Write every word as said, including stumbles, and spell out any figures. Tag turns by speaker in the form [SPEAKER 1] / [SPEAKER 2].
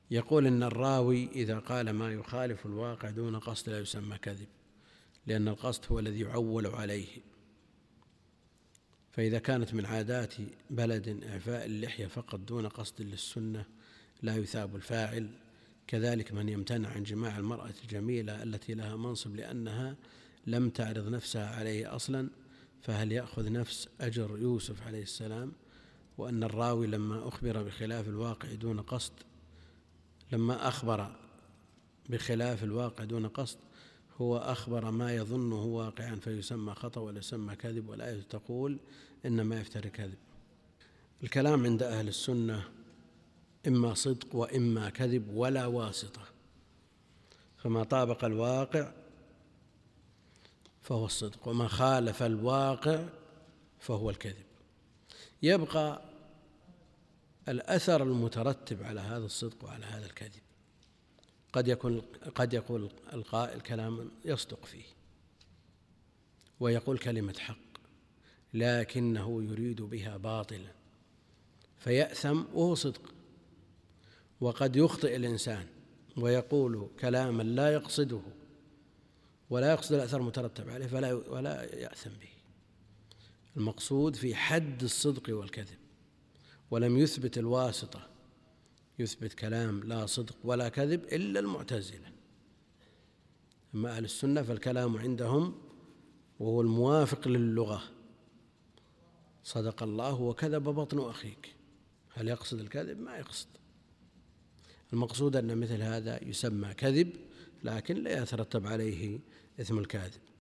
[SPEAKER 1] يقول إن الراوي إذا قال ما يخالف الواقع دون قصد لا يسمى كذب، لأن القصد هو الذي يعول عليه. فإذا كانت من عادات بلد إعفاء اللحية فقط دون قصد للسنة لا يثاب الفاعل. كذلك من يمتنع عن جماع المرأة الجميلة التي لها منصب لأنها لم تعرض نفسها عليه أصلا، فهل يأخذ نفس أجر يوسف عليه السلام؟ وأن الراوي لما أخبر بخلاف الواقع دون قصد لما أخبر بخلاف الواقع دون قصد هو أخبر ما يظنه واقعا فيسمى خطأ ولا يسمى كذب، والآية تقول إنما يفتري كذب. الكلام عند أهل السنة إما صدق وإما كذب ولا واسطة، فما طابق الواقع فهو الصدق، وما خالف الواقع فهو الكذب. يبقى الأثر المترتب على هذا الصدق وعلى هذا الكذب. قد يكون قد يقول القائل كلاما يصدق فيه ويقول كلمة حق لكنه يريد بها باطلا فيأثم وهو صدق، وقد يخطئ الإنسان ويقول كلاما لا يقصده ولا يقصد الأثر المترتب عليه فلا ولا يأثم به. المقصود في حد الصدق والكذب، ولم يثبت الواسطة، يثبت كلام لا صدق ولا كذب إلا المعتزلة. أما أهل السنة فالكلام عندهم وهو الموافق للغة، صدق الله وكذب بطن أخيك. هل يقصد الكذب؟ ما يقصد. المقصود أن مثل هذا يسمى كذب لكن لا يترتب عليه إثم الكاذب.